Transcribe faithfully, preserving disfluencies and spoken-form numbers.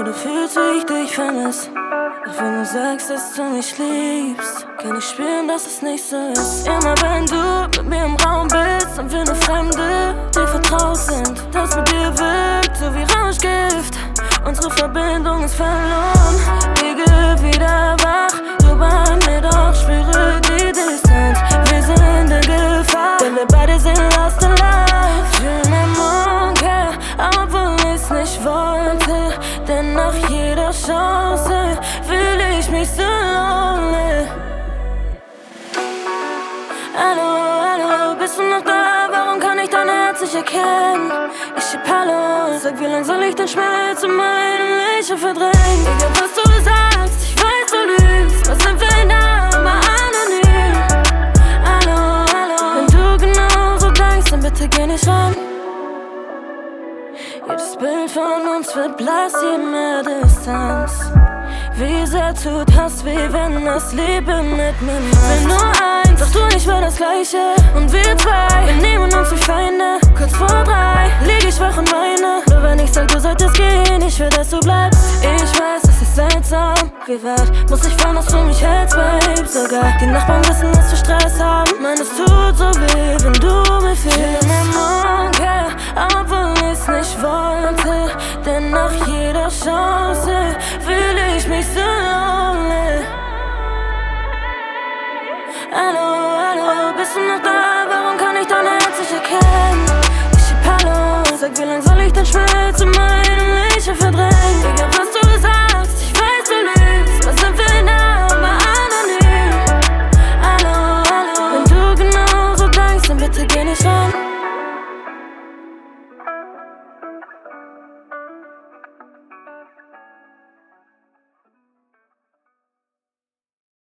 du fühlst, wie ich dich vermisse. Auch wenn du sagst, dass du mich liebst, kann ich spüren, dass es nicht so ist. Immer wenn du mit mir im Raum bist und wir nur Fremde, die vertraut sind, das mit dir wirkt so wie Rauschgift. Unsere Verbindung ist verloren, liege wieder wach, du bei mir, doch spüre die Distanz. Wir sind in Gefahr, denn wir beide sind lost in life. Fühl mir morgen her, obwohl ich's nicht wollte, denn nach jeder Chance fühle ich mich so lonely. Hallo, hallo, bist du noch da? Warum kann ich dein Herz nicht erkennen? Ich schieb Hallo, sag, wie lang soll ich den Schmerz in meinem Lächeln verdrängen? Egal was du sagst, ich weiß, du lügst. Was sind wir nah, mal anonym? Hallo, hallo, wenn du genauso denkst, dann bitte geh nicht ran. Jedes Bild von uns wird blass, je mehr Distanz. Wie sehr tut Hass weh, wenn das Leben mit mir macht. Will nur eins, doch du nicht mehr das Gleiche. Und wir zwei, wir nehmen uns wie Feinde. Kurz vor drei, lieg ich wach und weine. Nur wenn ich sag, du solltest gehen, ich will, dass du bleibst. Ich weiß, es ist seltsam. Wie weit muss ich fahren, dass du mich hältst, Babe? Sogar die Nachbarn wissen, dass wir Stress haben. Mann, es tut so weh, wenn du mir fehlst. Ich bin morgen her, obwohl ich's nicht wollte, denn nach jeder Chance fühle ich mich so lonely. Hallo, hallo, bist du noch da? Warum kann ich dein Herz nicht erkennen? Ich schieb Hallo, sag, wie lang soll ich den Schmerz in meinem Lächeln verdrängen?